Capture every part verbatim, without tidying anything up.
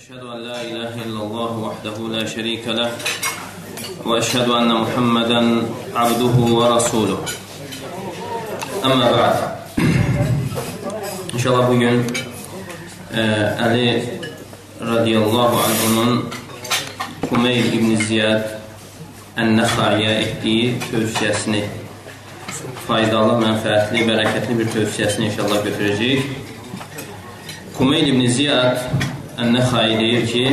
أشهد أن لا إله إلا الله وحده لا شريك له وأشهد أن محمدا عبده ورسوله أما بعد İnşallah bugün e, Ali radiyallahu anh'ın Kumeyl İbn Ziyad Ən-Nəxaiyə etdiyi tövsiyəsini, faydalı, mənfəətli, bərəkətli bir tövsiyəsini inşallah götürəcəyik. Kumeyl İbn Ziyad Ən-Nəxai deyir ki,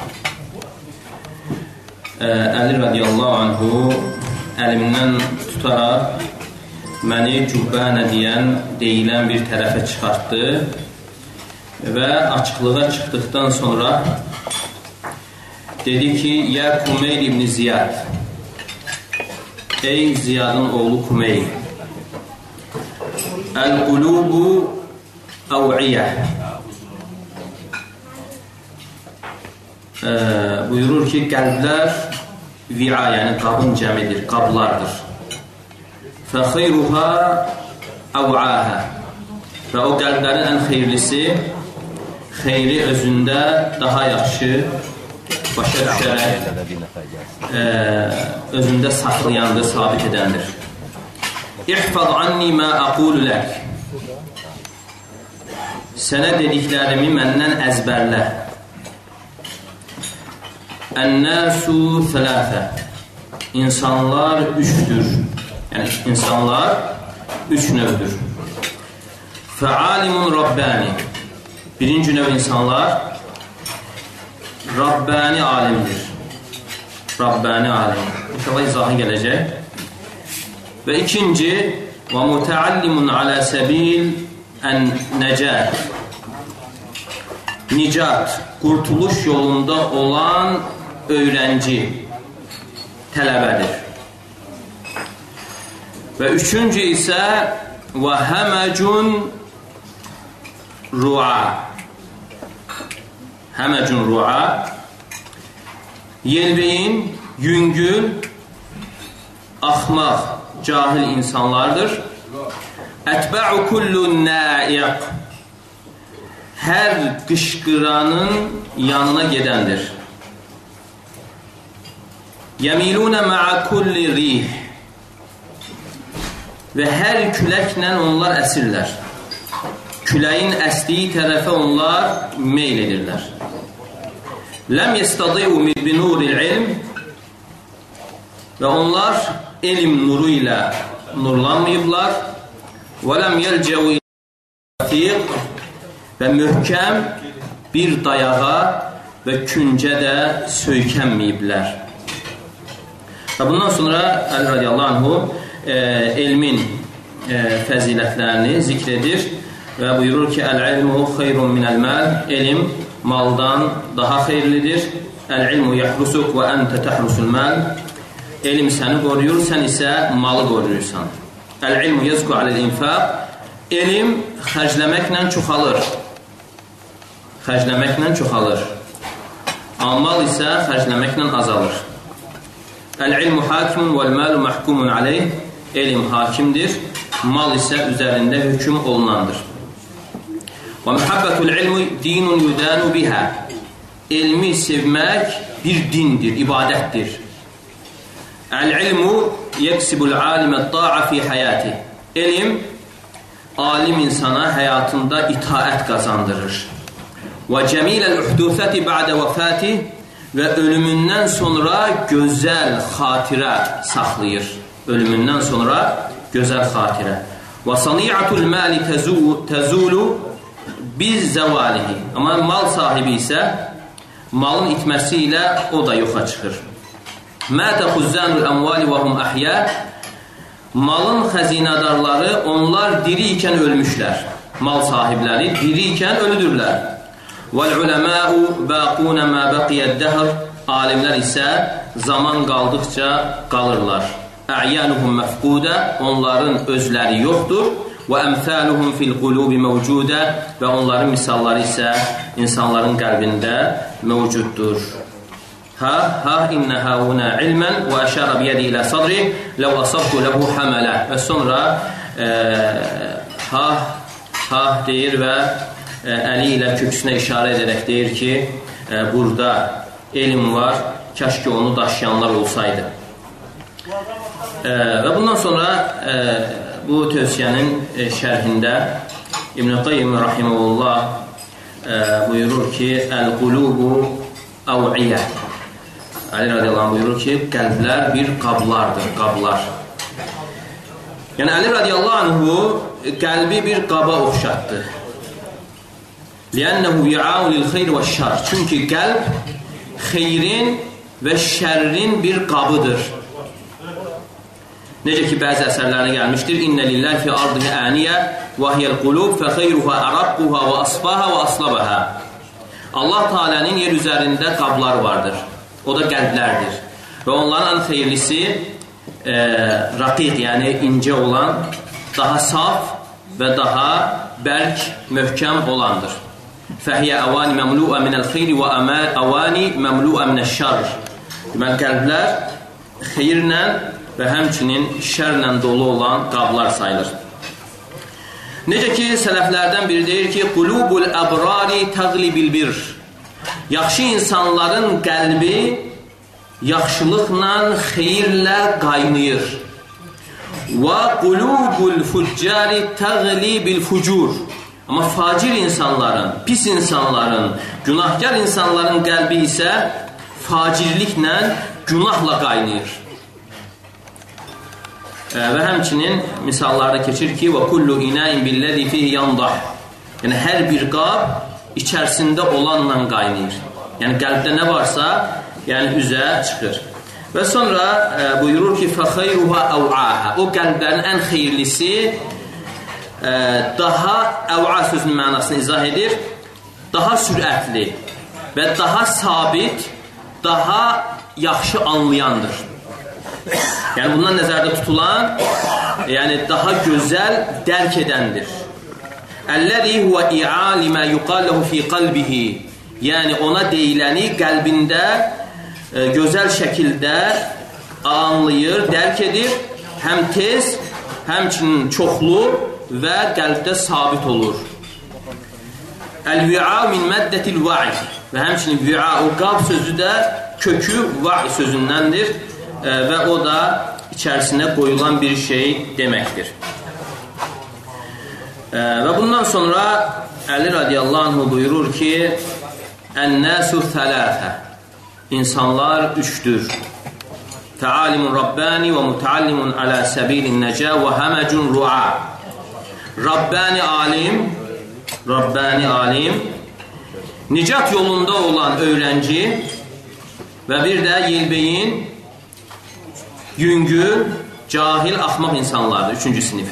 Əli radiyallahu anhu əlimdən tutaraq məni cübbənə deyən, deyilən bir tərəfə çıxartdı və açıqlığa çıxdıqdan sonra dedi ki, Yə Kumeyl İbn Ziyad, ey Ziyadın oğlu Kumeyl, Əl-qulubu əv'iyyə, Ee, buyurur ki, qəlblər vi'a, yəni qabın cəmidir, qablardır. Fəxeyruha əv'ahə, və o qəlblərin ən xeyirlisi, xeyri özündə daha yaxşı başa düşərək e, özündə saxlayandır, sabit edəndir. İhfaz anni mə aqulu lək, sənə dediklərimi məndən əzbərlə. Ən-nəsu thələfə, insanlar üçdür, yəni insanlar üç növdür. Fəalimun Rabbani, birinci növ insanlar Rabbani alimdir. Rabbani alim, inşallah izahı gələcək. Və ikinci, və mütəallimun alə səbil ən-nəcət, nicat, qurtuluş yolunda olan öğrenci, tələbədir. Və üçüncü isə və həməcun ru'a, həməcun ru'a, yelbeyin, yüngül, axmaq, cahil insanlardır. Ətbə'u kullu nə'iq, hər qışqıranın yanına gedəndir. Yəmilunə mə'a kulli rih, və hər küləklə onlar əsirlər. Küləyin əsdiyi tərəfə onlar meyl edirlər. Ləm yəstədi'u binuril ilm, və onlar elm nuru ilə nurlanmayıblar. Və ləm yəlcəu ilə və möhkəm bir dayağa və küncə də söykənməyiblər. Və bundan sonra Əli radiyallahu anhu e, elmin e, fəzilətlərini zikr edir və buyurur ki, Əl-ilmu xeyrun minəl-məl, elm maldan daha xeyirlidir. Əl-ilmu yəhrusuk və əntə təhrusul-məl, elm səni qoruyur, sən isə malı qoruyursan. Əl-ilmu yəzqu aləl-infaq, elm xərcləməklə çoxalır. Xərcləməklə çoxalır. Amal isə xərcləməklə azalır. Əl-ilmu hakimun vəl-məlu məhkumun aleyh, elm hakimdir, mal isə üzərində hökm olunandır. Və mühabbətul ilmi dinun yudanu bihə, elmi sevmək bir dindir, ibadətdir. Əl-ilmu yəksibul alimə ta'a fi həyati, elm alim insana həyatında itaət qazandırır. Və cəmiləl-ühdüsəti ba'də vəfəti, və ölümündən sonra gözəl xatirə saxlayır. Ölümündən sonra gözəl xatirə. Və sani'atul mali təzulu biz zəvalihi. Amma mal sahibi isə malın itməsi ilə o da yoxa çıxır. Mətə xuzzanul əmvali və hum əhyə, malın xəzinədarları onlar diri ikən ölmüşlər. Mal sahibləri diri ikən ölüdürlər. وَالْعُلَمَاءُ بَاقُونَ مَا بَقِيَ الدَّهْرِ, alimlər isə zaman qaldıqca qalırlar. Ə'yanuhum məfqudə, onların özləri yoxdur. وَأَمْثَالُهُمْ فِي الْقُلُوبِ مَوْجُودَ, və onların misalları isə insanların qəlbində mövcuddur. Ha, ha, innəhə huna ilmən və əşərə biyədi ilə sadri ləv asabtu ləhu həmələ, və sonra e, ha, ha deyir və Əli ilə köksünə işarə edərək deyir ki, e, burada elm var, kaş ki onu daşıyanlar olsaydı. E, və bundan sonra e, bu tövsiyənin e, şərhində İbn-i Qayyim rahimehullah e, buyurur ki, Əl-qulubu əv'iyyə. Ali radiyallahu anh buyurur ki, qəlblər bir qablardır, qablar. Yəni, Ali radiyallahu anhu qəlbi bir qaba oxşatdı. Liənnəhu yi'au lil-xeyr və şər. Çünki qəlb xeyrin və şərrin bir qabıdır. Necə ki, bəzi əsərlərine gəlmişdir. İnnə lilləh fi ardıhi əniyyə və hiyəl-qulub fə xeyruha əraqquha və asbaha və aslabaha. Allah Teala'nın yer üzərində qablar vardır. O da qəlblərdir. Və onların ən xeyirlisi e, raqiq, yəni incə olan, daha saf və daha bərk, möhkəm olandır. Fəhiyyə əvani məmlu'a minəl-xeyri və əvani məmlu'a minəş-şər. Demək, qəlblər xeyirlə və həmçinin şərlə dolu olan qablar sayılır. Necə ki, sələflərdən biri deyir ki, qulubul əbrari təqlibil bir. Yaxşı insanların qəlbi yaxşılıqla, xeyirlə qaynayır. Və qulubul fuccari təqlibil fucur. Amma facir insanların, pis insanların, günahkar insanların qəlbi isə facirliklə, günahla qaynayır. Və həmçinin misallarda keçir ki, və kullu inəyin billəzi fihi yandah. Yəni, hər bir qab içərisində olanla qaynayır. Yəni, qəlbdə nə varsa, yəni üzə çıxır. Və sonra e, buyurur ki, fəxeyruha əv'aha. O qəlblərin ən xeyirlisi e, daha əv'a sözünün mənasını izah edir. Daha sürətli və daha sabit, daha yaxşı anlayandır. Yəni, bundan nəzərdə tutulan, yəni daha gözəl dərk edəndir. Əlləzi huvə i'a limə yuqalləhu fi qalbihi. Yəni, ona deyiləni qəlbində e, gözəl şəkildə anlayır, dərk edir. Həm tez, həmçinin çoxlu və qəlbdə sabit olur. Əl-vi'a min məddətil va'i. Və həmçinin vi'a, o qab sözü də kökü va'i sözündəndir. Və o da içərisinə qoyulan bir şey deməkdir. Və bundan sonra Əli radiyallahu anh buyurur ki, Ən-nəsu thələthə. İnsanlar üçdür. Təalimun Rabbani və mütəallimun alə səbilin nəcə və həməcun ru'a. Rabbani alim, Rabbani alim, nicat yolunda olan öğrenci və bir də yelbeyin, yüngül, cahil, axmaq insanlardır. Üçüncü sinif.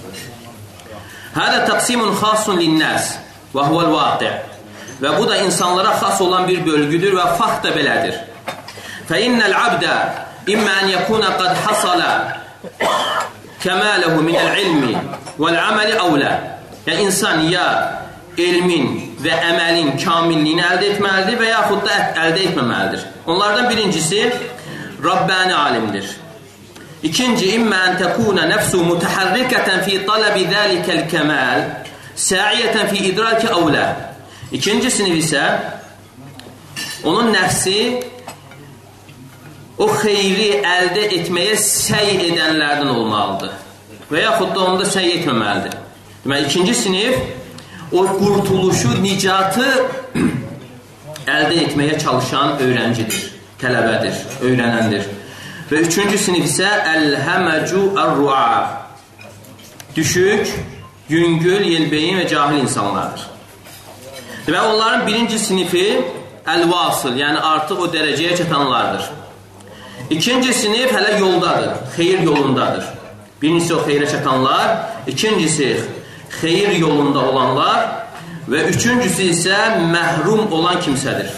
Hədə təqsimun xasun linnəs və huvəl vaqi. Və bu da insanlara xas olan bir bölgüdür və fakt da belədir. Fə innəl abdə immə ən yəkuna qad hasala kəmələhu minəl ilmi vəl-əməli əvlə. Yəni, insan ya elmin və əməlin kamilliyini əldə etməlidir və yaxud da əldə etməməlidir. Onlardan birincisi Rabbani alimdir. İkinci, immə ən təkuna nəfsu mütəhərrikətən fi tələbi zəlikəl kəməl səiyyətən fi idraki əvlə. İkinci sinif isə onun nəfsi o xeyri əldə etməyə səy edənlərdən olmalıdır və yaxud da onu da səy etməməlidir. Demək, ikinci sinif o qurtuluşu, nicatı əldə etməyə çalışan öğrencidir, tələbədir, öyrənəndir. Və üçüncü sinif isə əl-həməcu ər-ru'a. Düşük, yüngül, yelbeyin və cahil insanlardır. Və onların birinci sinifi əl-vasıl, yəni artıq o dərəcəyə çatanlardır. İkinci sinif hələ yoldadır, xeyir yolundadır. Birincisi o xeyrə çatanlar, ikincisi xeyir yolunda olanlar və üçüncüsü isə məhrum olan kimsədir.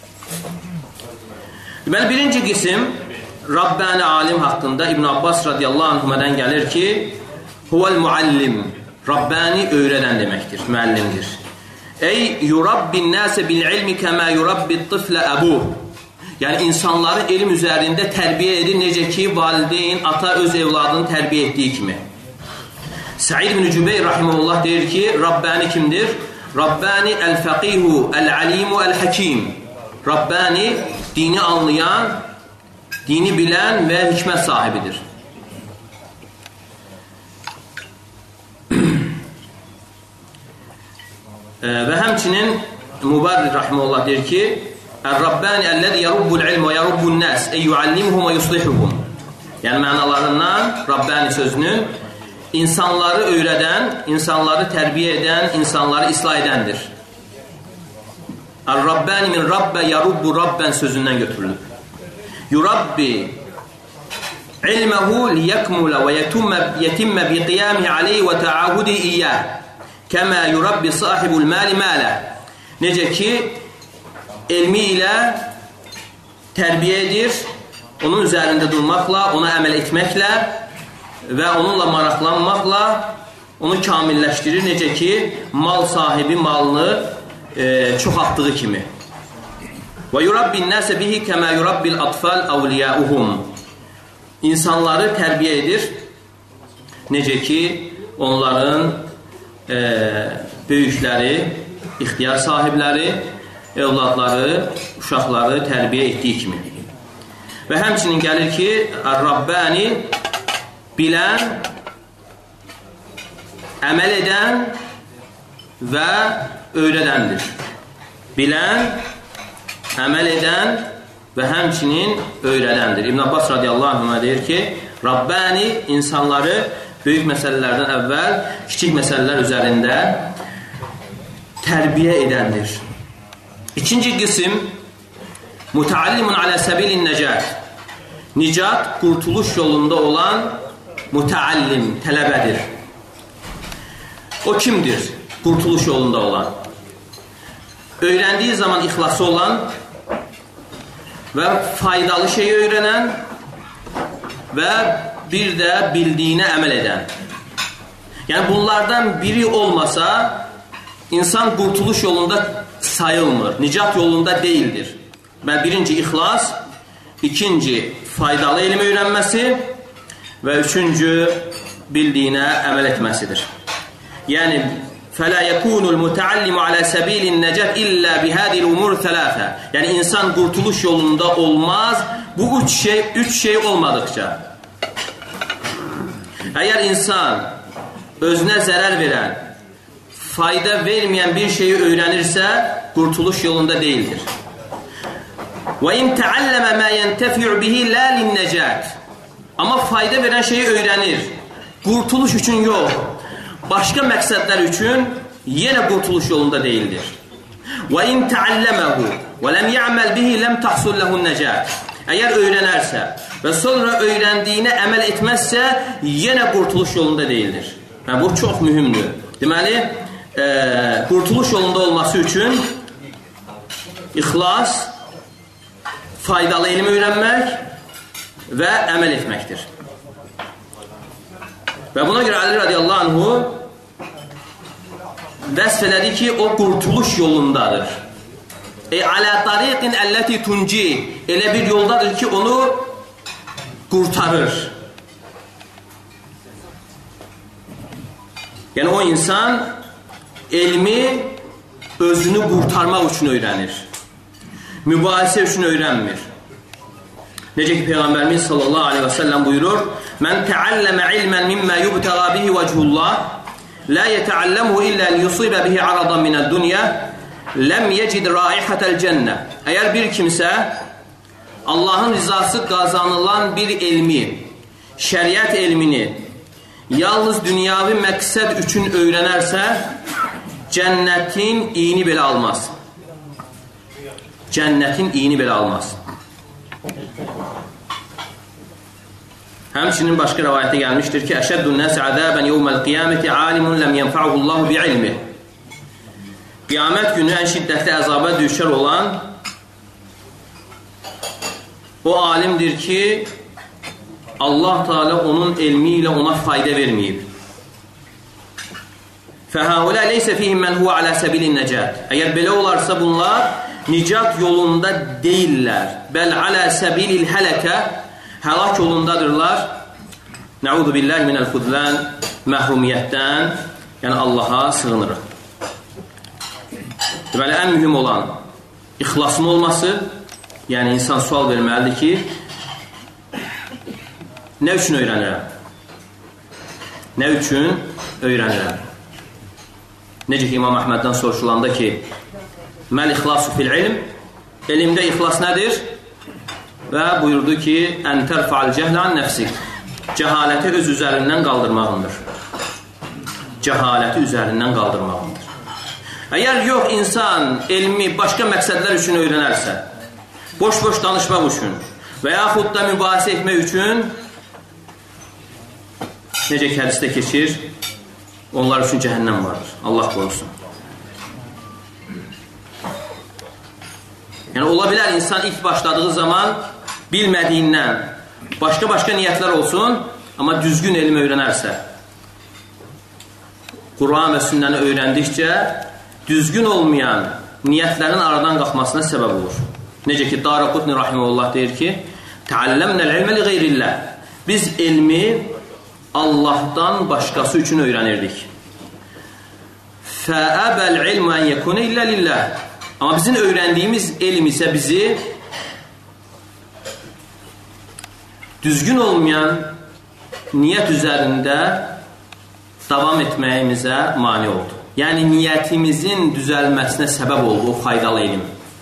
Deməli, birinci qisim Rabbani alim haqqında İbn Abbas radiyallahu anhümədən gəlir ki, huvəl muallim, Rabbani öyrədən deməkdir, müəllimdir. Ey yurabbin nəsə bil ilmi kəmə yurabbit tiflə əbuh. Yəni, insanları elm üzərində tərbiyə edir, necə ki, valideyn, ata öz evladını tərbiyə etdiyi kimi. Səid ibn Cübeyr rahimehullah deyir ki, Rabbani kimdir? Rabbani əl-fəqihu, əl-alimu, əl-həkim. Rabbani dini anlayan, dini bilən və hikmət sahibidir. Və həmçinin Mübarrid rahimehullah deyir ki, "Ər-Rabbani əlləzi yarubbul ilm və yarubbun nas, ey yuallimuhum və yuslihuhum." Yəni mənalarından Rabbani sözünün insanları öyrədən, insanları tərbiyə edən, insanları islah edəndir. Ər-Rabbani min rabbə yarubbu rabbən sözündən götürülür. Yurabbi ilməhu liyəkmulə və yetimmə bi qiyamihi aleyhi və təahudi iyyəh kəmə yurabbi sahibul məli mələ. Necə ki, elmi ilə tərbiyə edir, onun üzərində durmaqla, ona əməl etməklə və onunla maraqlanmaqla onu kamilləşdirir. Necə ki, mal sahibi malını e, çoxaltdığı kimi. Və yurabbin nəsə bihi kəmə yurabbil atfal avliyauhum. İnsanları tərbiyə edir. Necə ki, onların e, böyükləri, ixtiyar sahibləri, evladları, uşaqları tərbiyə etdiyi kimi. Və həmçinin gəlir ki, Rabbani bilən, əməl edən və öyrədəndir. Bilən, əməl edən və həmçinin öyrədəndir. İbn Abbas radiyallahu anh deyir ki, Rabbani insanları böyük məsələlərdən əvvəl kiçik məsələlər üzərində tərbiyə edəndir. İkinci qism mütəallimun alə səbilin nəcat. Nicat, qurtuluş yolunda olan mütəallim, tələbədir. O kimdir? Qurtuluş yolunda olan. Öyrəndiyi zaman ixlası olan və faydalı şeyi öyrənən və bir də bildiyinə əməl edən. Yəni bunlardan biri olmasa insan qurtuluş yolunda sayılmır, nicat yolunda deyildir. Və birinci ixlas, ikinci faydalı elm öyrənməsi və üçüncü bildiyinə əməl etməsidir. Yəni فَلَا يَكُونُ الْمُتَعَلِّمُ عَلَى سَبِيلِ النَّجَةِ إِلَّا بِهَذِهِ الْأُمُورِ ثَلَاثَةِ. Yəni insan qurtuluş yolunda olmaz bu üç şey, üç şey olmadıkça. Əgər insan özünə zərər verən, fayda verməyən bir şeyi öyrənirsə, qurtuluş yolunda deyildir. وَاِنْ تَعَلَّمَ مَا يَنْتَفِعُ بِهِ لَا لِلنَّجَاتِ. Amma fayda verən şeyi öyrənir. Qurtuluş üçün yox. Başqa məqsədlər üçün yenə qurtuluş yolunda deyildir. وَاِنْ تَعَلَّمَهُ وَلَمْ يَعْمَلْ بِهِ لَمْ تَحْصُلْ لَهُ النَّجَاتِ. Əgər öyrənərsə və sonra öyrəndiyinə əməl etməzsə, yenə qurtuluş yolunda deyildir. Yəni, bu çox mühümdür. Deməli, e, qurtuluş yolunda olması üçün ixlas, faydalı elm öyrənmək və əməl etməkdir. Və buna görə Ali radiyallahu anhu vəsf elədi ki, o qurtuluş yolundadır. E, alə tariqin əlləti tunci, elə bir yoldadır ki, onu qurtarır. Yəni, o insan elmi özünü qurtarmaq üçün öyrənir. Mübahisə üçün öyrənmir. Necə ki, Peyğəmbərimiz sallallahu aleyhi və səlləm buyurur, "Mən təalləmə ilmən mimmə yubtəğa bihi vəcihullah, la yetəalləmuhu illə liyusibə bihi aradan minəd dünya, ləm yecid raihətəl cənnə." Əgər bir kimsə Allahın rizası qazanılan bir elmi, şəriət elmini yalnız dünyavi məqsəd üçün öyrənərsə, cənnətin iyini belə almaz. Cənnətin iyini belə almaz. Həmçinin başqa rəvayətdə gəlmişdir ki, "Əşəddun nəs əzəbən yevməl qiyaməti alimun ləm yənfa'uhullahu bi'ilmi." Qiyamət günü ən şiddətli əzaba düşər olan o alimdir ki, Allah Teala onun elmi ilə ona fayda verməyib. Fəhəulə leysə fihim mən huvə alə səbilin nəcat. Əgər belə olarsa bunlar nicat yolunda deyirlər. Bəl alə səbilil hələkə, həlak yolundadırlar. Nəudu billahi minəl xudlən, məhrumiyyətdən, yəni Allaha sığınırıq. Deməli, ən mühüm olan İxlasın olması, yəni insan sual verməlidir ki, nə üçün öyrənirəm? Nə üçün öyrənirəm? Necə ki, İmam Əhməddən soruşulanda ki, məl ixlasu fil ilm, elmdə ixlas nədir? Və buyurdu ki, ən tərfəal cəhlan nəfsik, cəhaləti öz üzərindən qaldırmağındır. Cəhaləti üzərindən qaldırmağındır. Əgər yox, insan elmi başqa məqsədlər üçün öyrənərsə, boş-boş danışmaq üçün və yaxud da mübahisə etmək üçün, necə ki, hədisdə keçir, onlar üçün cəhənnəm vardır. Allah qorusun. Yəni, ola bilər insan ilk başladığı zaman bilmədiyindən başqa-başqa niyyətlər olsun, amma düzgün elm öyrənərsə, Quran və sünnəni öyrəndikcə düzgün olmayan niyyətlərin aradan qalxmasına səbəb olur. Necə ki, Daraqutni rahimehullah deyir ki, təalləmnəl ilmə li qeyrillah. Biz elmi Allahdan başqası üçün öyrənirdik. Fəəbəl ilmə ən yəkunə illə lillah. Amma bizim öyrəndiyimiz elm isə bizi düzgün olmayan niyyət üzərində davam etməyimizə mane oldu. Yəni, niyyətimizin düzəlməsinə səbəb oldu o faydalı elm.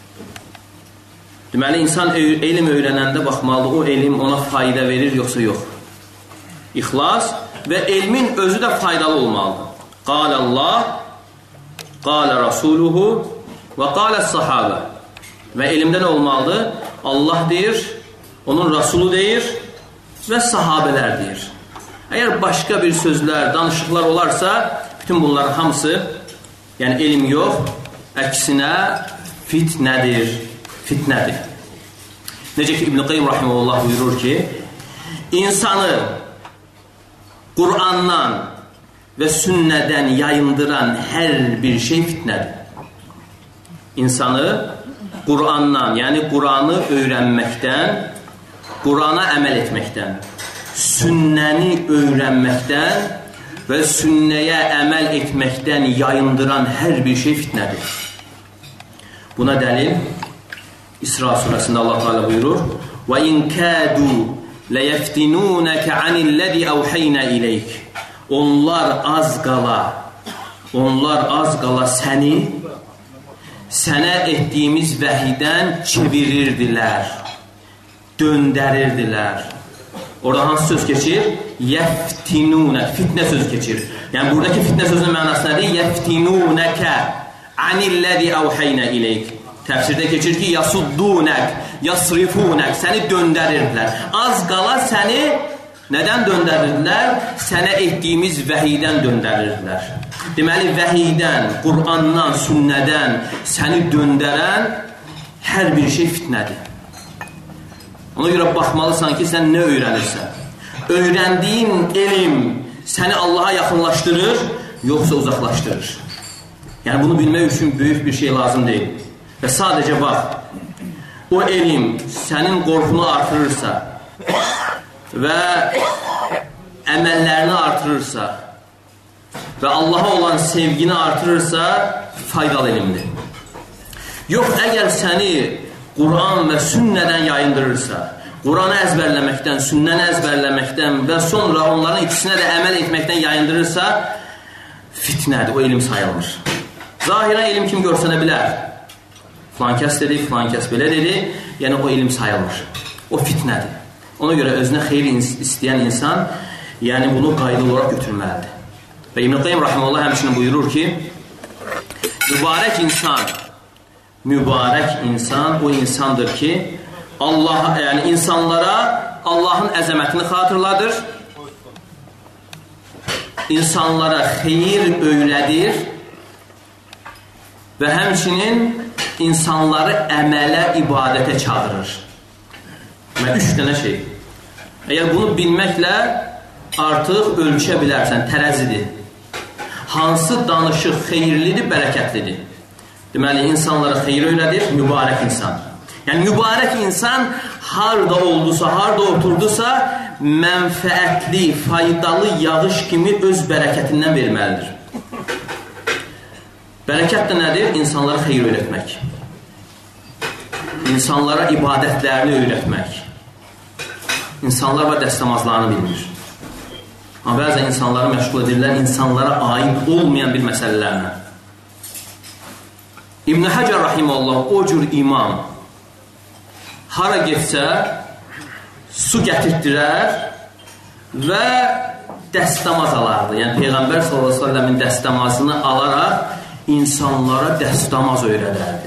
Deməli, insan elm öyrənəndə baxmalıdır, o elm ona fayda verir, yoxsa yox. İxlas və elmin özü də faydalı olmalıdır. Qalə Allah, qalə Rasuluhu və qalə sahabə. Və elmdə nə olmalıdır? Allah deyir, onun Rasulu deyir və sahabələr deyir. Əgər başqa bir sözlər, danışıqlar olarsa, bütün bunların hamısı, yəni elm yox, əksinə fitnədir, fitnədir. Necə ki, İbn-i Qayyim rahimehullah buyurur ki, insanı Qur'andan və sünnədən yayındıran hər bir şey fitnədir. İnsanı Qur'andan, yəni Qur'anı öyrənməkdən, Qur'ana əməl etməkdən, sünnəni öyrənməkdən və sünnəyə əməl etməkdən yayındıran hər bir şey fitnədir. Buna dəlil İsra surəsində Allah Teala buyurur: "Və in kadu leyeftinunaka anillezî awhayna ileyk." Onlar az qala, onlar az qala səni sənə etdiyimiz vəhiydən çevirirdilər, döndərirdilər. Orada hansı söz keçir? Yeftinunə, fitnə sözü keçir. Yəni, buradakı fitnə sözünün mənası nədir? Yeftinunəkə anillezî awhayna ileyk. Təfsirdə keçir ki, yasuddunək, yasrifunək, səni döndərirdilər. Az qala səni nədən döndərirdilər? Sənə etdiyimiz vəhiydən döndərirdilər. Deməli, vəhiydən, Qur'andan, sünnədən səni döndərən hər bir şey fitnədir. Ona görə baxmalısan ki, sən nə öyrənirsən? Öyrəndiyin elm səni Allaha yaxınlaşdırır, yoxsa uzaqlaşdırır? Yəni, bunu bilmək üçün böyük bir şey lazım deyil. Və sadəcə bax, o elm sənin qorxunu artırırsa və əməllərini artırırsa və Allaha olan sevgini artırırsa, faydalı elmdir. Yox, əgər səni Quran və sünnədən yayındırırsa, Quranı əzbərləməkdən, sünnəni əzbərləməkdən və sonra onların ikisinə də əməl etməkdən yayındırırsa, fitnədir, o elm sayılmır. Zahirən elm kim görsənə bilər? Filan kəs dedi, filan kəs belə dedi, yəni o elm sayılmır. O fitnədir. Ona görə özünə xeyir istəyən insan, yəni bunu qayda olaraq götürməlidir. Və İbn-i Qayyim rahimehullah həmçinin buyurur ki, mübarək insan, mübarək insan o insandır ki, Allah, yəni insanlara Allahın əzəmətini xatırladır, insanlara xeyir öyrədir və həmçinin insanları əmələ, ibadətə çağırır. Və üç dənə şey. Əgər bunu bilməklə artıq ölçə bilərsən, tərəzidir. Hansı danışıq xeyirlidir, bərəkətlidir. Deməli, insanlara xeyir öyrədir, mübarək insan. Yəni, mübarək insan harada oldusa, harada oturdusa, mənfəətli, faydalı yağış kimi öz bərəkətindən verməlidir. Bərəkət də nədir? İnsanlara xeyir öyrətmək. insanlara ibadətlərini öyrətmək. İnsanlar və dəstəmazlarını bilmir. Amma bəzən insanları məşğul edirlər insanlara aid olmayan bir məsələlərlə. İbn Həcər Rahiməllah o cür imam hara getsə su gətirtdirər və dəstəmaz alardı. Yəni Peyğəmbər sallallahu əleyhi və səlləmin dəstəmazını alaraq insanlara dəstəmaz öyrədərdi.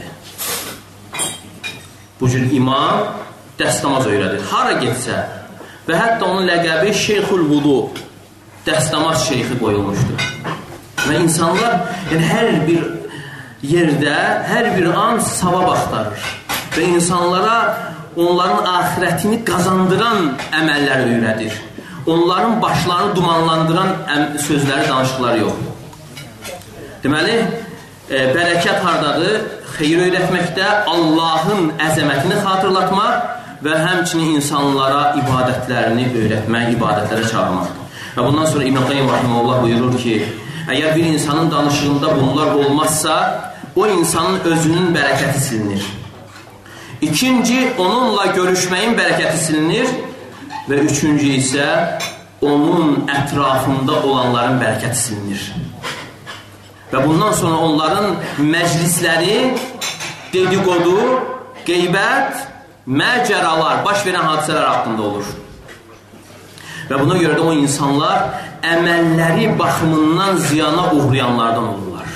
Bu cür imam dəstəmaz öyrədir. Hara getsə və hətta onun ləqəbi Şeyxul Vudu, dəstəmaz şeyxi qoyulmuşdur. Və insanlar yəni, hər bir yerdə, hər bir an savab axtarır və insanlara onların axirətini qazandıran əməllər öyrədir. Onların başlarını dumanlandıran sözləri, danışıqları yoxdur. Deməli, e, bərəkət hardadır? Xeyir öyrətməkdə, Allahın əzəmətini xatırlatmaq və həmçinin insanlara ibadətlərini öyrətmək, ibadətlərə çağırmaqdır. Və bundan sonra İbn Qayyim Rahiməhullah buyurur ki, əgər bir insanın danışığında bunlar olmazsa, o insanın özünün bərəkəti silinir. İkinci, onunla görüşməyin bərəkəti silinir və üçüncü isə onun ətrafında olanların bərəkəti silinir. Və bundan sonra onların məclisləri, dedikodu, qeybət, məcəralar, baş verən hadisələr haqqında olur. Və buna görə də o insanlar əməlləri baxımından ziyana uğrayanlardan olurlar.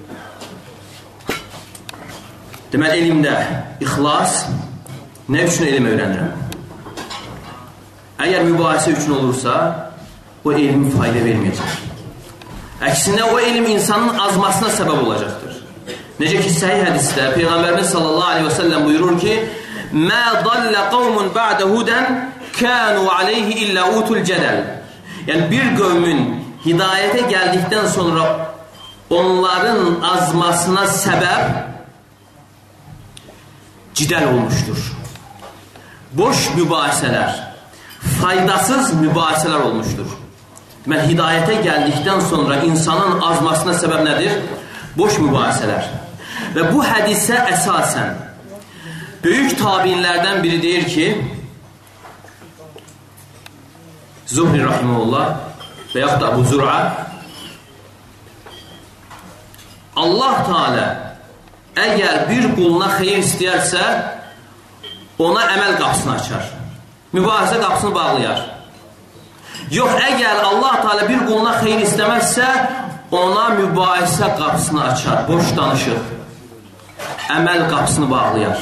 Deməli, elmdə ixlas, nə üçün elm öyrənirəm? Əgər mübahisə üçün olursa, o elm fayda verməyəcək. Əksinə, o elm insanın azmasına səbəb olacaqdır. Necə ki, səhih hədisdə Peyğəmbərimiz sallallahu aleyhi və səlləm buyurur ki, mə dallə qavmun bə'də hudən kənu aleyhi illə utul cədəl. Yəni, bir qövmün hidayətə gəldikdən sonra onların azmasına səbəb cidəl olmuşdur. Boş mübahisələr, faydasız mübahisələr olmuşdur. Deməli, hidayətə gəldikdən sonra insanın azmasına səbəb nədir? Boş mübahisələr. Və bu hədisə əsasən böyük tabinlərdən biri deyir ki, Zuhri Rahimullah və yaxud da Abu Zur'a, Allah Teala əgər bir quluna xeyir istəyərsə, ona əməl qapısını açar. Mübahisə qapısını bağlayar. Yox, əgər Allah Teala bir quluna xeyir istəməzsə, ona mübahisə qapısını açar. Boş danışıq. Əməl qapısını bağlayar.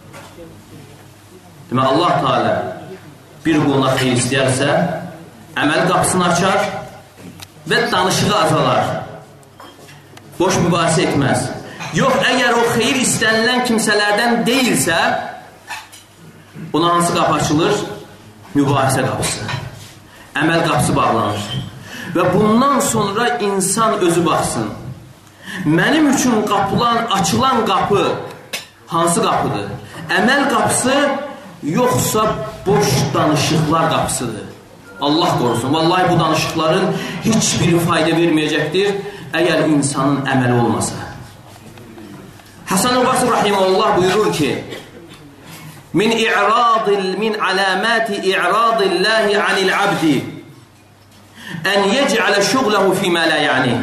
Demək, Allah Teala bir quluna xeyir istəyərsə, əməl qapısını açar və danışığı azalar. Boş mübahisə etməz. Yox, əgər o xeyir istənilən kimsələrdən deyilsə, ona hansı qapı açılır? Mübahisə qapısı. Əməl qapısı bağlanır. Və bundan sonra insan özü baxsın. Mənim üçün qapılan, açılan qapı hansı qapıdır? Əməl qapısı, yoxsa boş danışıqlar qapısıdır? Allah qorusun. Vallahi bu danışıqların heç biri fayda verməyəcəkdir, əgər insanın əməli olmasa. Hasan Basri Rahimullah buyurur ki, min i'radil, min alamati i'radillahi anil abdi ən yec'alə şuğləhu fīmə lə ya'ni.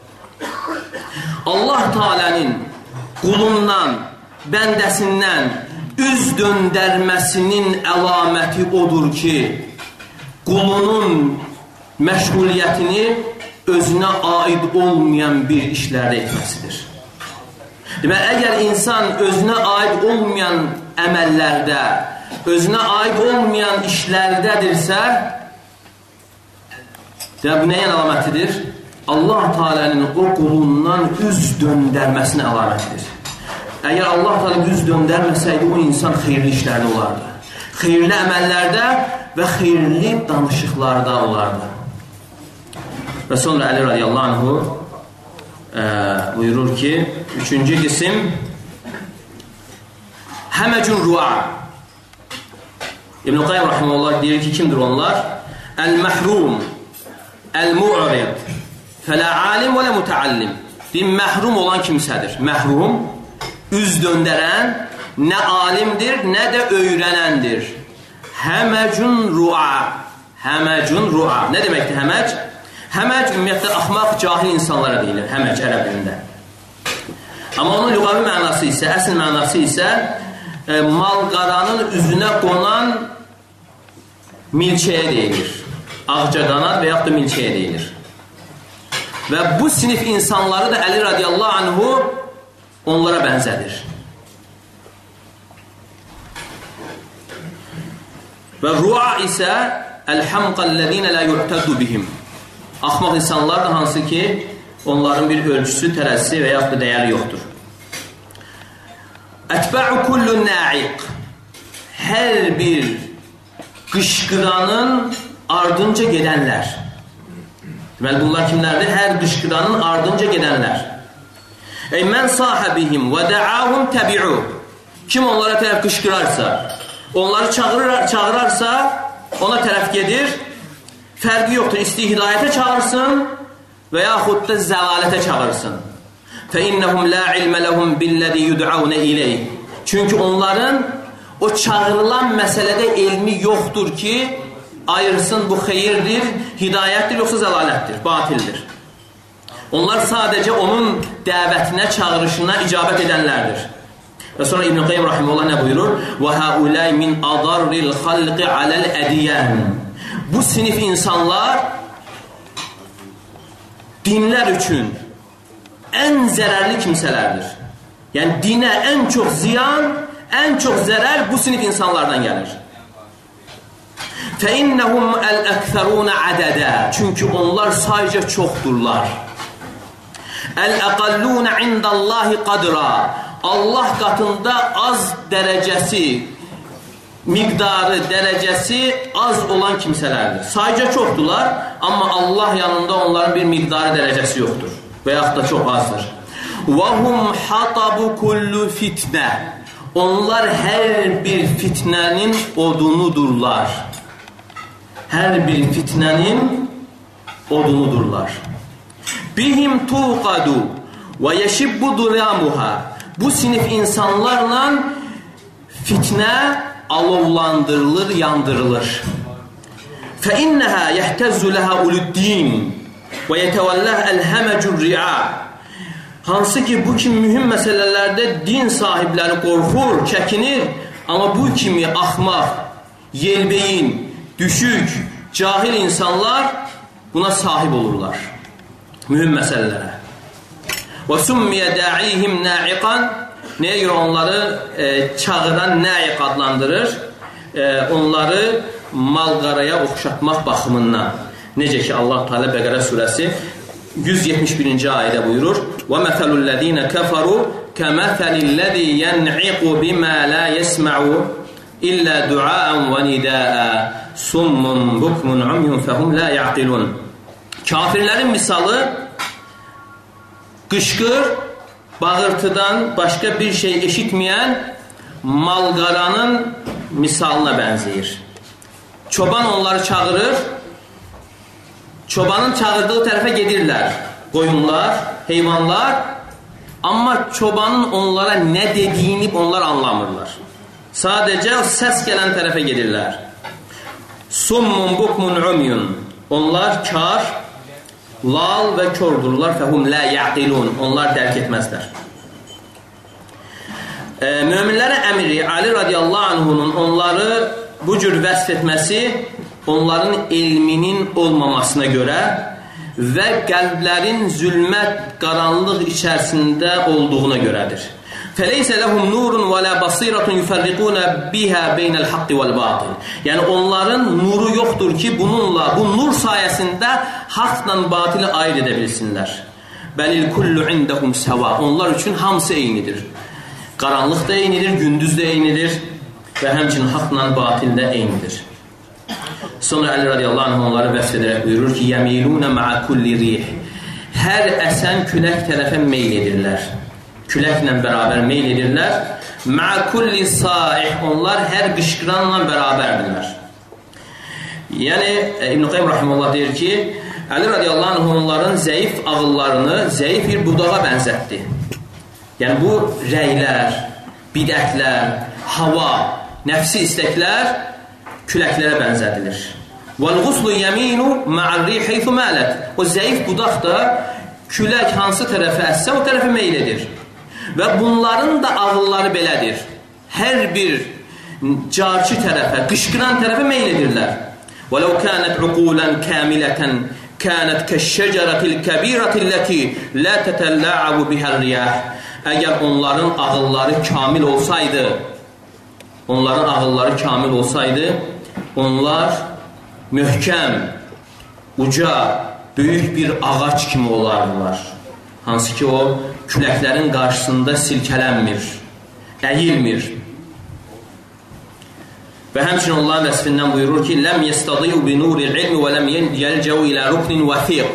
Allah Teala'nın qulundan, bəndəsindən üz döndərməsinin əlaməti odur ki, qulunun məşğuliyyətini özünə aid olmayan bir işlərdə etməsidir. Demək, əgər insan özünə aid olmayan əməllərdə, özünə aid olmayan işlərdədirsə, demək, bu nəyin əlamətidir? Allah Teala'nın o qulundan üz döndərməsinin əlamətidir. Əgər Allah Teala üz döndərməsəydi, o insan xeyirli işlərdə olardı. Xeyirli əməllərdə və xeyirli danışıqlarda olardı. Və sonra Əli radiyallahu anhu e, buyurur ki, üçüncü qisim həməcun ru'a. İbn-i Qayyim Rahimullah deyir ki, kimdir onlar? Əl-məhrum, əl-mu'rid, fələ alim və lə mütəallim. Deyim, məhrum olan kimsədir. Məhrum, üz döndərən nə alimdir, nə də öyrənəndir. Həməcun ru'a. Həməcun ru'a. Nə deməkdir həməc? Həməc ümumiyyətlə axmaq, cahil insanlara deyilir. Həməc ərəb dilində. Amma onun lüğavi mənası isə, əsl mənası isə e, mal-qaranın üzünə qonan milçəyə deyilir. Ağcaqanad və yaxud da milçəyə deyilir. Və bu sinif insanları da Əli radiyallahu anhu onlara bənzədir. Və ru'a isə əl-hamqəl-ləzinə lə yu'təddu bihim. Axmaq insanlar da hansı ki, onların bir ölçüsü, tərəzisi və yaxud da dəyəri yoxdur. Ətbə'u kullu na'iq. Hər bir qışqıranın ardınca gedənlər. Deməli, bunlar kimlərdir? Hər qışqıranın ardınca gedənlər. Ey mən sahibihim və də'ahum təbi'u. Kim onlara tərəf qışqırarsa, onları çağırır, çağırarsa, ona tərəf gedir. Fərqi yoxdur, istəyir hidayətə çağırsın və yaxud da zəlalətə çağırsın. فَإِنَّهُمْ لَا عِلْمَ لَهُمْ بِالَّذِي يُدْعَوْنَ إِلَيْهِ. Çünki onların o çağırılan məsələdə elmi yoxdur ki, ayırsın bu xeyirdir, hidayətdir, yoxsa zəlalətdir, batildir. Onlar sadəcə onun dəvətinə, çağırışına icabət edənlərdir. Və sonra İbn-i Qayyim Rahimullah nə buyurur? وَهَاُولَيْ مِنْ أَضَرِّ الْخَلْقِ عَلَى الْأَدِيَانِ. Bu sinif insanlar dinlər üçün ən zərərli kimsələrdir. Yəni dinə ən çox ziyan, ən çox zərər bu sinif insanlardan gəlir. فَإِنَّهُمْ الْأَكْثَرُونَ عَدَدًا. Çünki onlar sayca çoxdurlar. الْأَقَلُّونَ عِنْدَ اللّٰهِ قَدْرًا. Allah qatında az dərəcəsi, miqdarı, dərəcəsi az olan kimsələrdir. Sayca çoxdurlar, amma Allah yanında onların bir miqdarı, dərəcəsi yoxdur. Və yaxud da çox azdır. وَهُمْ حَطَبُ كُلُّ فِتْنَةٍ. Onlar hər bir fitnənin odunudurlar. Hər bir fitnənin odunudurlar. Bihim tuqadu və yeşibbu duramuha. Bu sinif insanlarla fitnə alovlandırılır, yandırılır. فَإِنَّهَا يَحْتَزُّ لَهَا أُولُ الدِّينِ وَيَتَوَلَّهَا الْهَمَجُ الرِّعَى. Hansı ki bu kimi mühüm məsələlərdə din sahibləri qorxur, çəkinir, amma bu kimi axmaq, yelbeyin, düşük, cahil insanlar buna sahib olurlar. Mühüm məsələlərə. وَسُمِّيَ دَاعِيهِمْ نَاعِقًا. Nəyə görə onları e, çağıran na'iq adlandırır? E, onları mal-qaraya oxşatmaq baxımından. Necə ki Allah Teala Bəqərə surəsi yüz yetmiş birinci ayədə buyurur: وَمَثَلُ الَّذ۪ينَ كَفَرُوا كَمَثَلِ الَّذ۪ي يَنْعِقُ بِمَا لَا يَسْمَعُ إِلَّا دُعَاءً وَنِدَاءً سُمٌّ بُكْمٌ عُمْيٌ فَهُمْ لَا يَعْقِلُونَ. Kafirlərin misalı qışqır, bağırtıdan başqa bir şey eşitməyən mal-qaranın misalına bənzəyir. Çoban onları çağırır, çobanın çağırdığı tərəfə gedirlər. Qoyunlar, heyvanlar, amma çobanın onlara nə dediyini onlar anlamırlar. Sadəcə o səs gələn tərəfə gedirlər. Summun bukmun umyun. Onlar kar, lal və kördürlər. Fəhum la yaqilun. Onlar dərk etməzlər. E, möminlərə əmri Ali radiyallahu anhunun onları bu cür vəsf etməsi onların elminin olmamasına görə və qəlblərin zülmət, qaranlıq içərisində olduğuna görədir. فَلَيْسَ لَهُمْ نُورٌ وَلَا بَصِيرَةٌ يُفَرِّقُونَ بِهَا بَيْنَ الْحَقِّ وَالْبَاطِلِ. Yəni onların nuru yoxdur ki, bununla, bu nur sayəsində haqla batili ayırt edə bilsinlər. بَلِلْ كُلُّ عِنْدَهُمْ سَوَا. Onlar üçün hamısı eynidir. Qaranlıq da eynidir, gündüz də eynidir və həmçinin haqla batil də eynidir. Sonra Əli radiyallahu anh onları vəsf edərək buyurur ki, يَمِيلُونَ مَعَ كُلِّ رِيحِ. Hər əsən külək tərəfə meyl edirlər. Küləklə bərabər meyl edirlər. مَعَ كُلِّ صَائِحِ. Onlar hər qışqıranla bərabərdirlər. Yəni, İbn-i Qayyim Rahimullah deyir ki, Əli radiyallahu anh onların zəif ağıllarını zəif bir budağa bənzətdi. Yəni, bu rəylər, bidətlər, hava, nəfsi istəklər küləklərə bənzədilir. وَالْغُسْلُ يَمِينُ مَعَ الرِّيحِ حَيْثُ مَالَتْ. O zəif budaq da külək hansı tərəfə əssə o tərəfə meyl edir. Və bunların da ağılları belədir. Hər bir carçı tərəfə, qışqıran tərəfə meyl edirlər. وَلَوْ كَانَتْ عُقُولًا كَامِلَةً كَانَتْ كَالشَّجَرَةِ الْكَبِيرَةِ الَّتِي لَا تَتَلَّعَبُ بِهَا الرِّيَاحِ. Əgər onların ağılları kamil olsaydı, onların ağılları kamil olsaydı, onlar möhkəm, uca, böyük bir ağac kimi olardılar. Hansı ki o küləklərin qarşısında silkələnmir, əyilmir. Və həmçinin onların vəsfindən buyurur ki, ləm yəstadiyu bi nuril ilmi və ləm yəlcəu ilə ruknin vəfiq.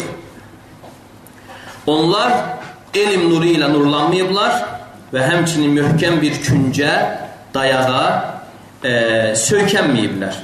Onlar elm nuru ilə nurlanmayıblar və həmçinin möhkəm bir küncə, dayağa e, söykənməyiblər.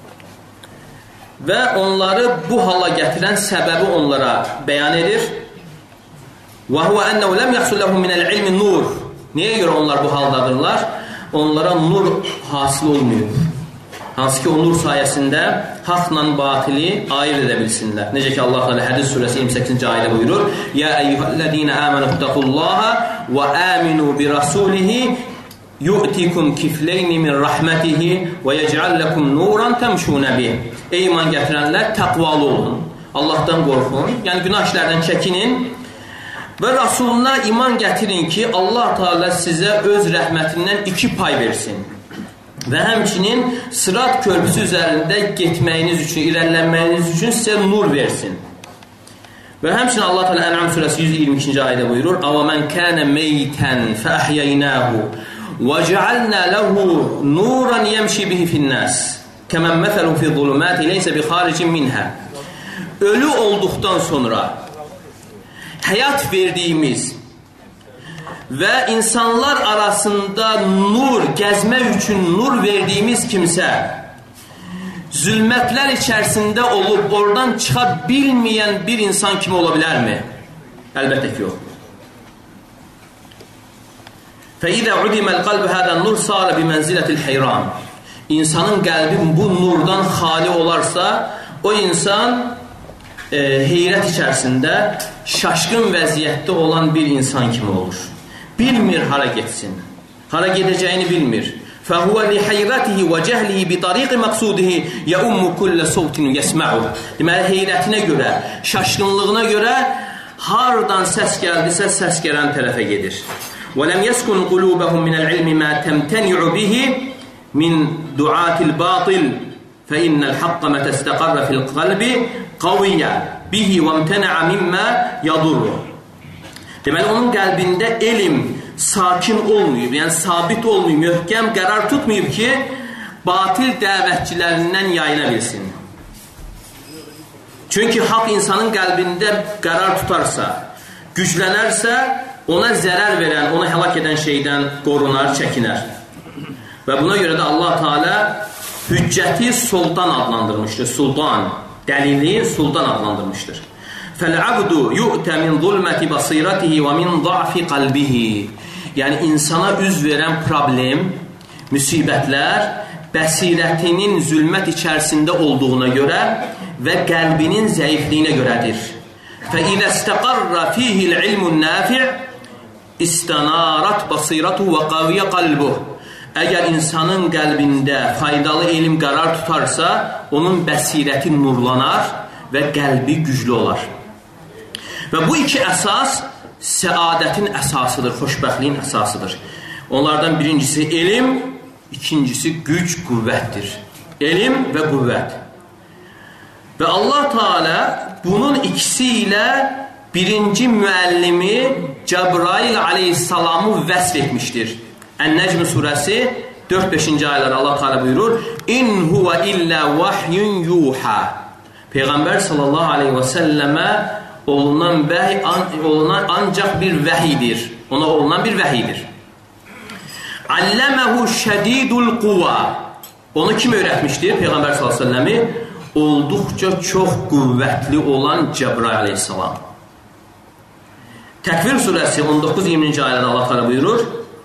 Və onları bu hala gətirən səbəbi onlara bəyan edir. وَهُوَ أَنَّهُ لَمْ يَحْصُلْ لَهُمْ مِنَ الْعِلْمِ نُورِ. Niyə görə onlar bu haldadırlar? Onlara nur hasıl olmuyor. Hansı ki o nur sayəsində haqla batili ayırt edə bilsinlər. Necə ki Allah Teala Hədid surəsi iyirmi səkkizinci ayədə buyurur: "Ya eyyuhellezine amenu ittaqullaha və aminu bi rasulihi yu'tikum kifleyn min rahmetihi və yec'al lakum nuran tamshuna bih." Ey iman gətirənlər, təqvalı olun. Allahdan qorxun, yəni günah işlərdən çəkinin və Rasuluna iman gətirin ki, Allah Teala sizə öz rəhmətindən iki pay versin. Və həmçinin sırat körpüsü üzərində getməyiniz üçün, irəlilənməyiniz üçün sizə nur versin. Və həmçinin Allah Teala Ən'am surəsi yüz iyirmi ikinci ayədə buyurur: "Əvəmən kənə meytən fəəhyəynəhu və cəalnə ləhu nuran yəmşi bihi finnəs kəmən məsəlu fi zulümati leysə bi xaricin minhə." Ölü olduqdan sonra həyat verdiyimiz və insanlar arasında nur, gəzmək üçün nur verdiyimiz kimsə zülmətlər içərisində olub oradan çıxa bilməyən bir insan kimi ola bilərmi? Əlbəttə ki, yox. فَإِذَا عُدِمَ الْقَلْبُ هَذَا النُّرْ صَارَ بِمَنْزِلَةِ الْحَيْرَانِ. İnsanın qəlbi bu nurdan xali olarsa, o insan e, heyrət içərisində şaşqın vəziyyətdə olan bir insan kimi olur. Bilmir hara getsin, hara gedəcəyini bilmir. فَهُوَ لِحَيْرَتِهِ وَجَهْلِهِ بِطَرِيقِ مَقْسُودِهِ يَأُمُّ كُلَّ صَوْتٍ يَسْمَعُهُ. Deməli, heyrətinə görə, şaşqınlığına görə hardan səs gəldisə, səs gələn tərəfə gedir. وَلَمْ يَسْكُنْ قُلُوبَهُمْ مِنَ الْعِلْمِ مَا تَمْتَنِعُ بِهِ مِنْ دُعَاتِ الْبَاطِلِ فَإِنَّ الْحَقَّ مَتَ اسْتَقَرَّ فِي الْقَلْبِ قَوِيَّ بِهِ وَامْتَنَعَ مِمَّا يَضُرُّ. Deməli, onun qəlbində elm sakin olmayıb, yəni sabit olmayıb, möhkəm qərar tutmayıb ki, batil dəvətçilərindən yayına bilsin. Çünki haqq insanın qəlbində qərar tutarsa, güclənərsə, ona zərər verən, ona həlak edən şeydən qorunar, çəkinər. Və buna görə də Allah Teala hüccəti sultan adlandırmışdır. Sultan, dəlili sultan adlandırmışdır. فَالْعَبْدُ يُؤْتَ مِنْ ظُلْمَةِ بَصِيرَتِهِ وَمِنْ ضَعْفِ قَلْبِهِ. Yəni, insana üz verən problem, müsibətlər, bəsirətinin zülmət içərisində olduğuna görə və qəlbinin zəifliyinə görədir. فَإِذَا اسْتَقَرَّ فِيهِ الْعِلْمُ النَّافِعِ اِسْتَنَارَتْ بَصِيرَتُهُ وَقَوِيَ قَلْبُهُ. Əgər insanın qəlbində faydalı elm qərar tutarsa, onun bəsirəti nurlanar və qəlbi güclü olar. Və bu iki əsas səadətin əsasıdır, xoşbəxtliyin əsasıdır. Onlardan birincisi elm, ikincisi güc, qüvvətdir. Elm və qüvvət. Və Allah Teala bunun ikisi ilə birinci müəllimi Cəbrail aleyhissalamı vəsf etmişdir. Ən-Nəcm surəsi dörd beşinci ayələrdə Allah Teala buyurur: "İn huve illa vahyun yuha." Peyğəmbər sallallahu aleyhi və səlləmə olunan vəhy olunan ancaq bir vəhidir. Ona olunan bir vəhidir. Alləməhu şədidul quva. Onu kim öyrətmişdir? Peyğəmbər sallallahu aleyhi və səlləmi olduqca çox qüvvətli olan Cəbrail aleyhissalam. Təkvir surəsi on doqquz iyirminci ayədə Allah Teala buyurur: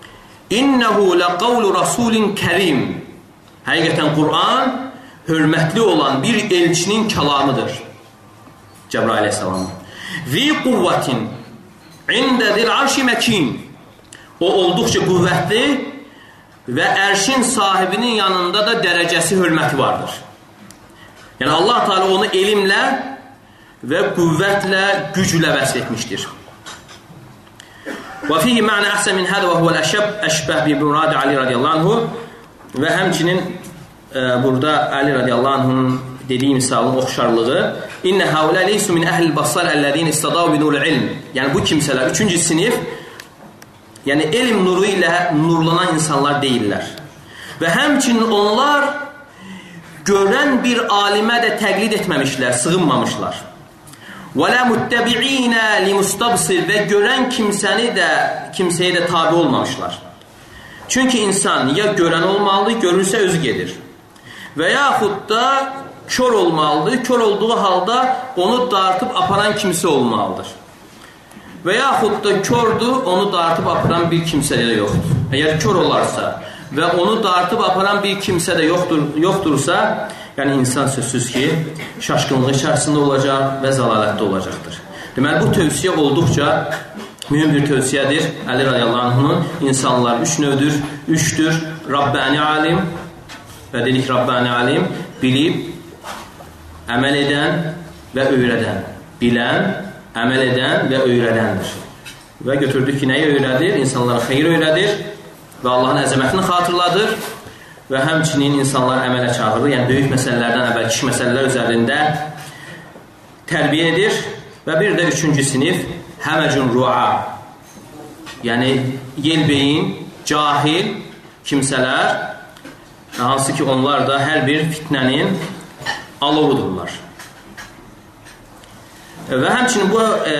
İnnehu laqavlu rasulin kerim. Həqiqətən Quran hörmətli olan bir elçinin kəlamıdır. Cəbrail əleyhissalam. Zi quvvatin ində zil arşi məkin. O olduqca qüvvətli və ərşin sahibinin yanında da dərəcəsi, hörməti vardır. Yəni Allah Teala onu elmlə və qüvvətlə, güclə vəsf etmişdir. Və fihi mə'nə əhsən min hədə və huvəl əşəb əşbəh bi murad Ali radiyallahu anhu. Və həmçinin e, burada Ali radiyallahu anhunun dediyi misalın oxşarlığı İnnə həulə leysu min əhl-i basar əlləzin istadav binul ilm. Yəni bu kimsələr, üçüncü sinif, yəni elm nuru ilə nurlanan insanlar deyirlər. Və həmçinin onlar görən bir alimə də təqlid etməmişlər, sığınmamışlar. Və lə muttəbi'inə li mustabsir. Və görən kimsəni də, kimsəyə də tabi olmamışlar. Çünki insan ya görən olmalıdır, görürsə özü gedir. Və yaxud da kör olmalıdır, kör olduğu halda onu dartıb aparan kimsə olmalıdır. Və yaxud da kördür, onu dartıb aparan bir kimsə də yoxdur. Əgər kör olarsa və onu dartıb aparan bir kimsə də yoxdur, yoxdursa, yəni insan sözsüz ki, şaşqınlıq içərisində olacaq və zəlalətdə olacaqdır. Deməli, bu tövsiyə olduqca mühüm bir tövsiyədir. Əli radiyallahu anhunun insanlar üç növdür, üçdür. Rabbani alim və dedik Rabbani alim, bilib, əməl edən və öyrədən. Bilən, əməl edən və öyrədəndir. Və götürdük ki, nəyi öyrədir? İnsanlara xeyir öyrədir və Allahın əzəmətini xatırladır və həmçinin insanlar əmələ çağırır. Yəni, böyük məsələlərdən əvvəl kiçik məsələlər üzərində tərbiyə edir. Və bir də üçüncü sinif həməcun ru'a. Yəni, yelbeyin, cahil kimsələr, hansı ki, onlar da hər bir fitnənin alovudurlar. Və həmçinin bu e,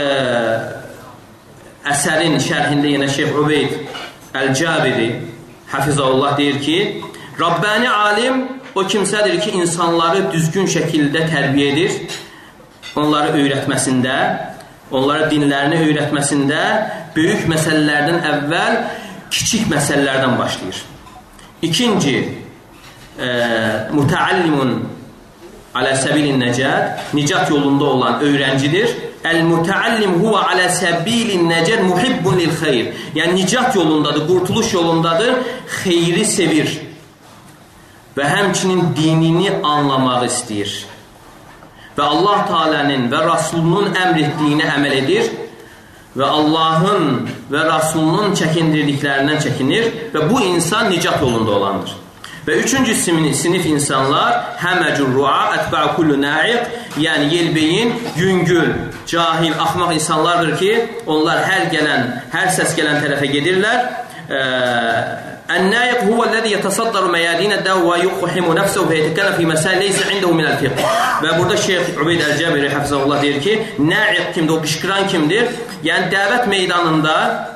əsərin şərhində yenə Şeyx Ubeyd Əl-Cabiri Hafizahullah deyir ki, Rabbani alim o kimsədir ki, insanları düzgün şəkildə tərbiyə edir, onları öyrətməsində, onlara dinlərini öyrətməsində böyük məsələlərdən əvvəl kiçik məsələlərdən başlayır. İkinci, e, mütəallimun alə səbilin nəcət, nicat yolunda olan öyrəncidir. Əl-mütəallim huvə alə səbilin nəcət muhibbun lil xeyr. Yəni, nicat yolundadır, qurtuluş yolundadır, xeyri sevir və həmçinin dinini anlamaq istəyir. Və Allah Teala'nın və Rasulunun əmr etdiyini əməl edir və Allahın və Rasulunun çəkindirdiklərindən çəkinir və bu insan nicat yolunda olandır. Və üçüncü sinif insanlar həməcur ru'a ətbə'u kullu na'iq, yəni yelbeyin, yüngül, cahil, axmaq insanlardır ki, onlar hər gələn, hər səs gələn tərəfə gedirlər. Ən-na'iq huvəl-ləzi yətəsaddaru məyədinədə və yuqhimu nəfsəhu və yetəkənə fi məsəl leysə indəhu minəl-fiqh. Və burada Şeyx Ubeyd Əl-Cabiri Hafizahullah deyir ki, na'iq kimdir, o qışqıran kimdir? Yəni dəvət meydanında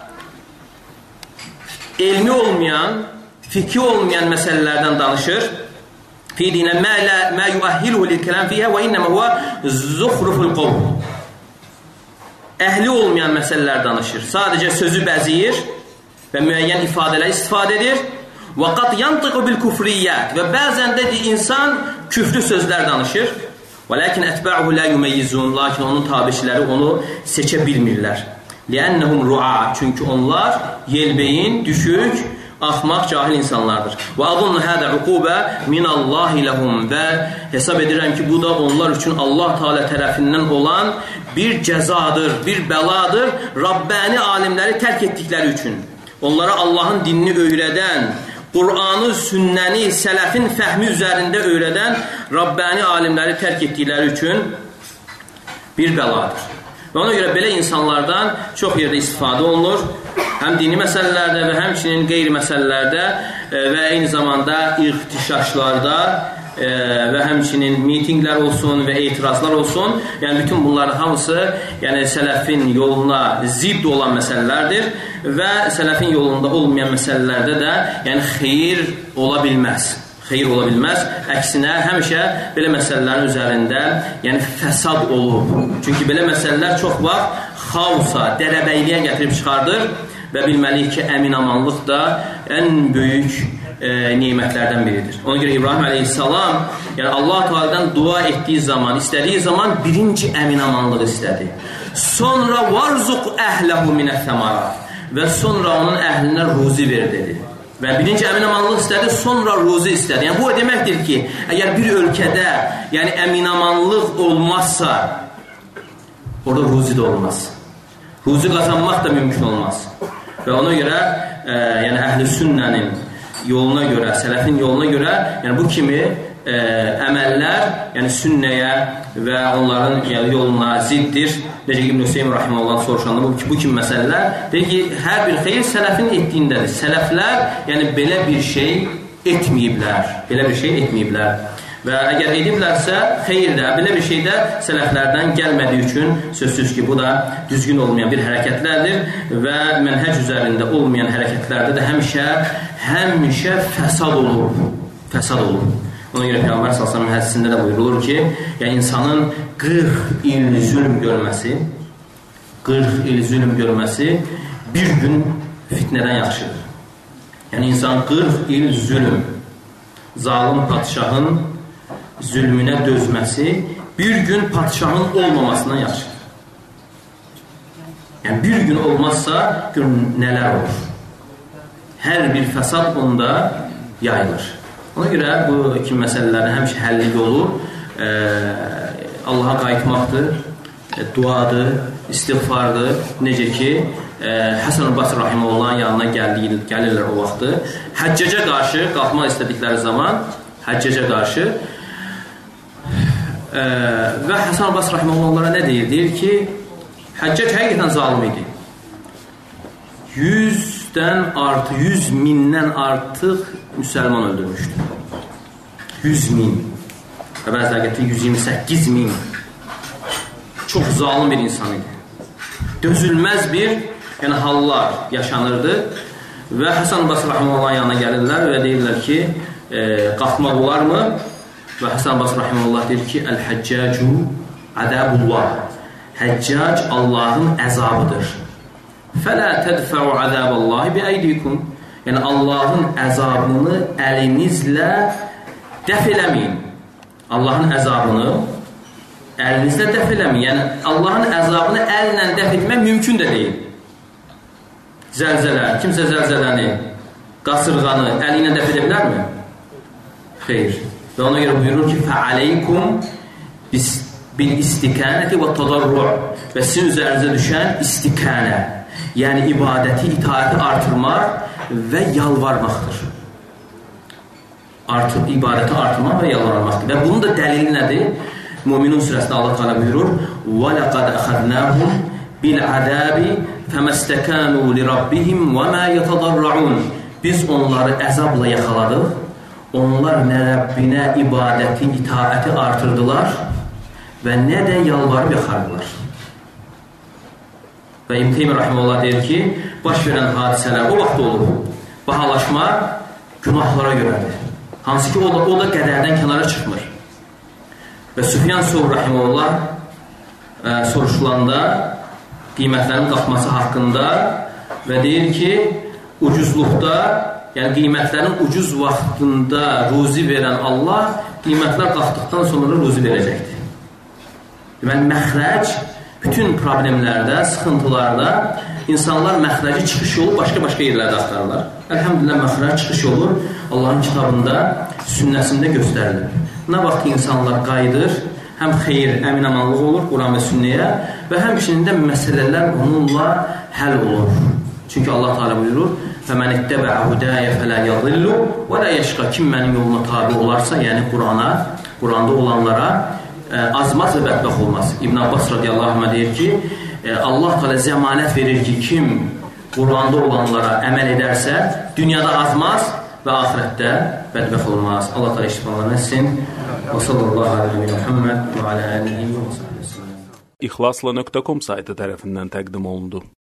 elmi olmayan, fikri olmayan məsələlərdən danışır. Fi dinə mə yuəhhiluhu lil-kəlam fiyhə və innəmə huvə zuxruful qovl. Əhli olmayan məsələlər danışır. Sadəcə sözü bəziyir və müəyyən ifadələr istifadə edir. Və qad yantiqu bil-küfriyyət. Və bəzən də insan küfrü sözlər danışır. Və lakin ətbə'uhu la yumeyyizun. Lakin onun tabiçiləri onu seçə bilmirlər. Liənnəhum ru'a. Çünki onlar yelbeyin, düşük, axmaq, cahil insanlardır. Və adunnu hədə uqubə minallahi ləhum. Və hesab edirəm ki, bu da onlar üçün Allah Teala tərəfindən olan bir cəzadır, bir bəladır. Rabbani alimləri tərk etdikləri üçün. Onlara Allahın dinini öyrədən, Qur'anı, sünnəni, sələfin fəhmi üzərində öyrədən Rabbani alimləri tərk etdikləri üçün bir bəladır. Və ona görə belə insanlardan çox yerdə istifadə olunur. Həm dini məsələlərdə və həmçinin qeyri məsələlərdə və eyni zamanda irtişaşlarda və həmçinin mitinglər olsun və etirazlar olsun. Yəni bütün bunların hamısı yəni sələfin yoluna zidd olan məsələlərdir və sələfin yolunda olmayan məsələlərdə də yəni xeyir ola bilməz. Xeyir ola bilməz. Əksinə, həmişə belə məsələlərin üzərində yəni fəsad olur. Çünki belə məsələlər çox vaxt xaosa, dərəbəyliyə gətirib çıxardır Və bilməliyik ki, əminamanlıq da ən böyük e, nemətlərdən biridir. Ona görə İbrahim əleyhissalam, yəni Allah Teala'dan dua etdiyi zaman, istədiyi zaman birinci əminamanlıq istədi. Sonra varzuq əhləhu minəs-səmarat və sonra onun əhlinə ruzi ver dedi. Və birinci əminamanlıq istədi, sonra ruzi istədi. Yəni bu o deməkdir ki, əgər bir ölkədə yəni əminamanlıq olmazsa, orada ruzi də olmaz. Ruzi qazanmaq da mümkün olmaz. Və ona görə, e, yəni əhl-i sünnənin yoluna görə, sələfin yoluna görə, yəni bu kimi e, əməllər, yəni sünnəyə və onların yəni, yoluna ziddir. Necə ki, İbn Hüseyin Rahiməhullah soruşanda bu, bu kimi məsələlər, deyir ki, hər bir xeyir sələfin etdiyindədir. Sələflər, yəni belə bir şey etməyiblər. Belə bir şey etməyiblər. Və əgər ediblərsə, xeyirdə, belə bir şey də sələflərdən gəlmədiyi üçün sözsüz ki, bu da düzgün olmayan bir hərəkətlərdir və mənhəc üzərində olmayan hərəkətlərdə də həmişə, həmişə fəsad olur. Fəsad olur. Ona görə Peyğəmbər sallallahu əleyhi və səlləm hədisində də buyurulur ki, yəni insanın qırx il zülm görməsi, qırx il zülm görməsi bir gün fitnədən yaxşıdır. Yəni insan qırx il zülm, zalim padşahın zülmünə dözməsi bir gün padşahın olmamasından yaxşıdır. Yəni bir gün olmazsa gör nələr olur. Hər bir fəsad onda yayılır. Ona görə bu kimi məsələlərin həmişə həlli yolu e, Allaha qayıtmaqdır, e, duadır, istiğfardır. Necə ki e, Həsən Basri Rahiməhullahın yanına gəlir, gəlirlər o vaxtı. Həccəcə qarşı qalxmaq istədikləri zaman Həccəcə qarşı e, və Həsən Basri Rahiməhullah nə deyir? Deyir ki, Həccac həqiqətən zalim idi. Yüzdən artıq, yüz mindən artıq müsəlman öldürmüşdü. Yüz min. Və bəzilər gətirir, yüz iyirmi səkkiz min. Çox zalim bir insan idi. Dözülməz bir yəni, hallar yaşanırdı. Və Həsən Basri Rahiməhullahın yanına gəlirlər və deyirlər ki, e, qalxmaq olarmı? Və Həsən Basri Rahiməhullah deyir ki, Əl-Həccacu ədəbullah. Həccac Allahın əzabıdır. Fələ tədfəu əzəbəllahi bi-əydikum. Yəni Allahın əzabını əlinizlə dəf eləməyin. Allahın əzabını əlinizlə dəf eləməyin. Yəni Allahın əzabını əllə dəf etmək mümkün də deyil. Zəlzələ, kimsə zəlzələni, qasırğanı əli ilə dəf edə bilərmi? Xeyr. Və ona görə buyurur ki, fəaleykum bil-istikanəti və tadarru' və sizin üzərinizə düşən istikanə, yəni ibadəti, itaəti artırmaq və yalvarmaqdır. Artır, ibadəti artırmaq və yalvarmaqdır. Və bunun da dəlili nədir? Müminun surəsində Allah Teala buyurur: وَلَقَدْ أَخَذْنَاهُمْ بِالْعَذَابِ فَمَا اسْتَكَانُوا لِرَبِّهِمْ وَمَا يَتَضَرَّعُونَ. Biz onları əzabla yaxaladıq. Onlar nə Rəbbinə ibadəti, itaəti artırdılar və nə də yalvarıb yaxardılar. Və İbn Teymiyyə Rahiməhullah deyir ki, baş verən hadisələr o vaxt olur. Bahalaşma günahlara görədir. Hansı ki, o da, o da qədərdən kənara çıxmır. Və Süfyan Sövri Rahiməhullah e, soruşulanda qiymətlərin qalxması haqqında və deyir ki, ucuzluqda, yəni qiymətlərin ucuz vaxtında ruzi verən Allah qiymətlər qalxdıqdan sonra ruzi verəcəkdir. Deməli, məxrəc bütün problemlərdə, sıxıntılarda insanlar məxrəci çıxış yolu başqa-başqa yerlərdə axtarırlar. Əlhəmdülillah, məxrəc çıxış yolu Allahın kitabında, sünnəsində göstərilir. Nə vaxt insanlar qayıdır, həm xeyir, əminamanlıq olur Quran və sünnəyə və həmçinin də məsələlər onunla həll olur. Çünki Allah Teala buyurur: "Fəmən ittəbə hudaya fələ yadillu və la yəşqa." Kim mənim yoluma tabe olarsa, yəni Qurana, Quranda olanlara azmaz və bədbəxt olmaz. İbn Abbas radiyallahu anh deyir ki, Allah Teala zəmanət verir ki, kim Quranda olanlara əməl edərsə, dünyada azmaz və axirətdə bədbəxt olmaz. Allah Teala iştifalar etsin. Və sallallahu aleyhi və Muhammed və alə alihi və sahbihi. İxlasla nöqtə com saytı tərəfindən təqdim olundu.